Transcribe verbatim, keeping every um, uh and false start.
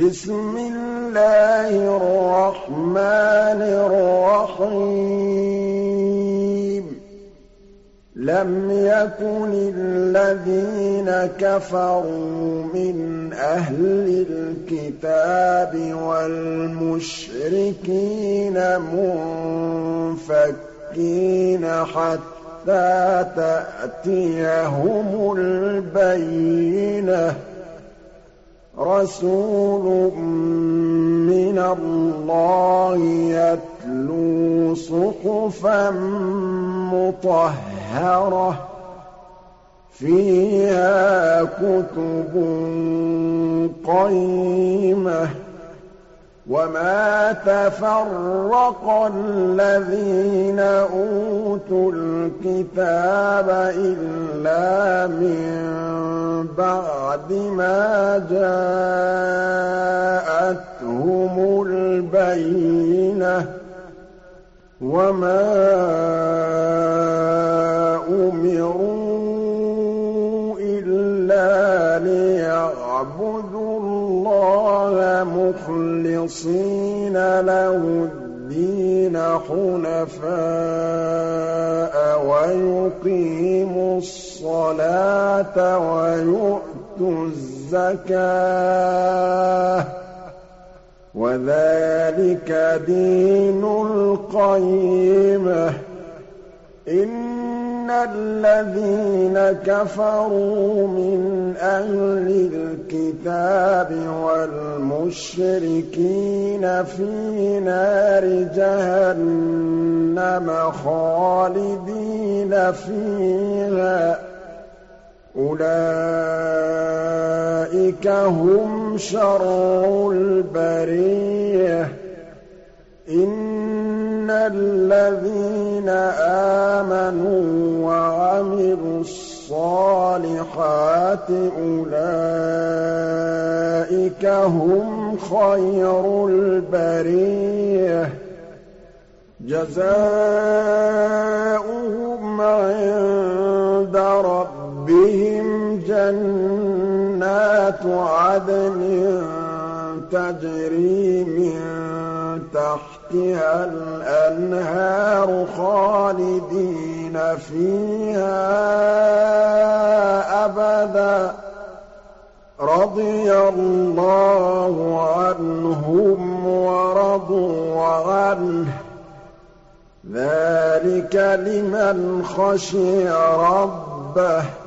بسم الله الرحمن الرحيم لم يكن الذين كفروا من أهل الكتاب والمشركين منفكين حتى تأتيهم البينة رسول من الله يتلو صحفا مطهرة فيها كتب قيمة وما تفرق الذين أوتوا الكتاب إلا من بعد ما جاءتهم البينة وما أمروا إلا ليعبدوا الله مخلصين له الدين حنفاء ويقيموا الصلاة ويؤتوا الزكاة وذلك دين القيمة إن الذين كفروا من أهل الكتاب والمشركين في نار جهنم خالدين فيها أولئك هم شر البرية إن الذين آمنوا وعملوا الصالحات أولئك هم خير البرية جزاؤهم عند ربهم جنات عدن تجري من تحتها الأنهار خالدين فيها أبدا رضي الله عنهم ورضوا عنه ذلك لمن خشي ربه